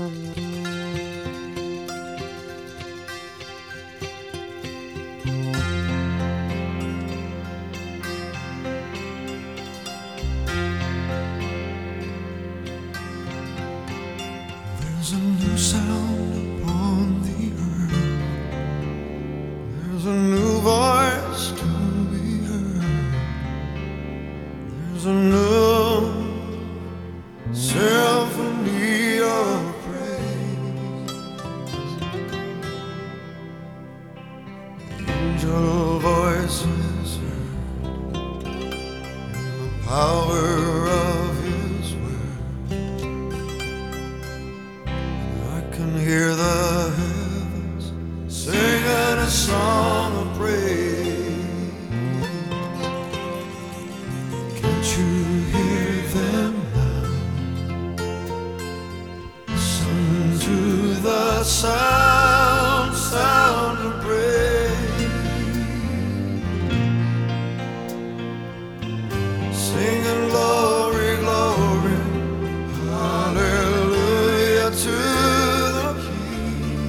There's a new sound upon the earth. There's a new voice to be heard. There's a new symphony of praise. Angel voices heard in the power of His word. I can hear the heavens singing a song of praise. Can't you hear them now? Listen to the sound of praise. Singing glory, glory, hallelujah to the King.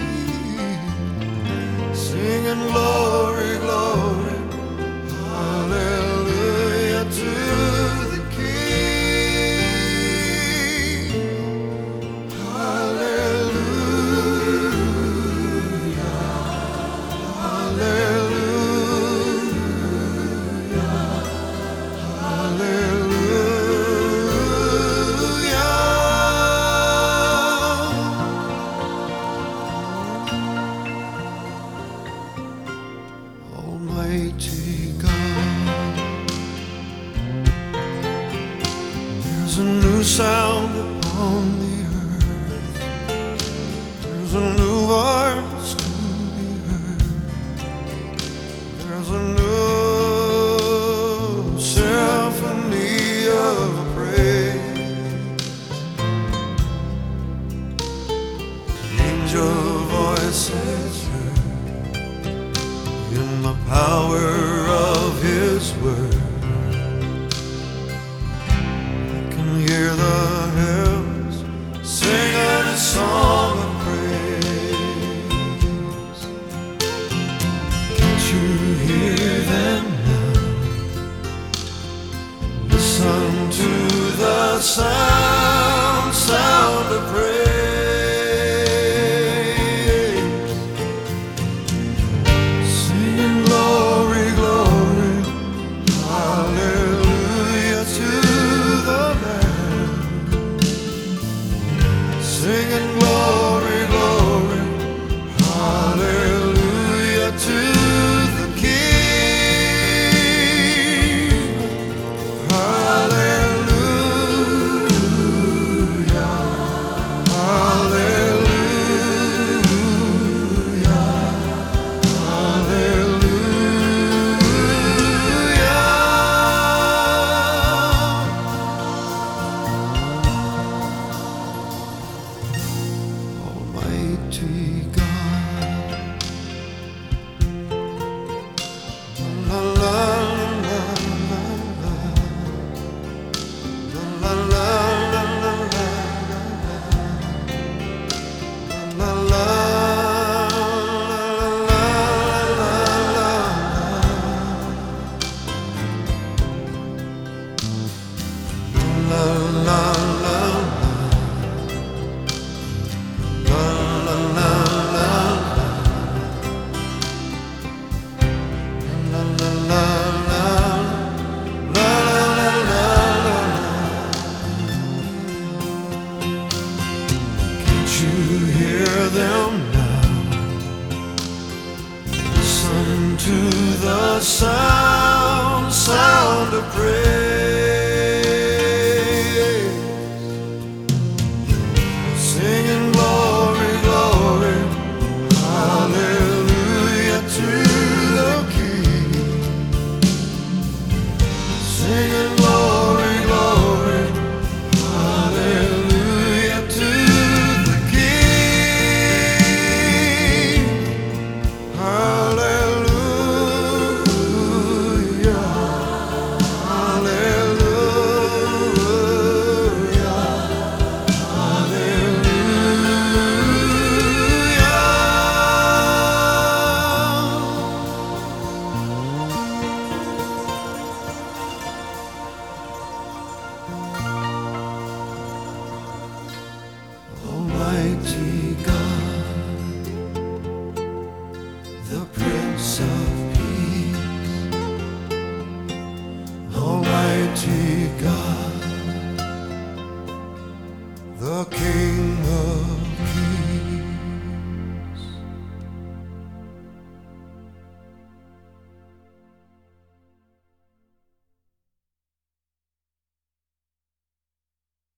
Singing glory, glory, hallelujah to the King. Hallelujah, hallelujah, hallelujah. Almighty God, there's a new sound upon the earth. There's a new voice to be heard. There's a new symphony of praise. Angel voices heard in the power of His word. I can hear the heavens singing a song of praise. Can't you hear them now? Listen to the sound of praise. Singing glory, glory, hallelujah to the Lamb. Singing glory, glory, hallelujah to the King. Hallelujah, hallelujah, hallelujah. Almighty God, la la la la la la la la la Can't you hear them now? Listen to the sound of praise. Singing glory, glory, hallelujah to the King. Singing glory, glory, hallelujah to the King. Hallelujah. Almighty God, the Prince of Peace, Almighty God, the King of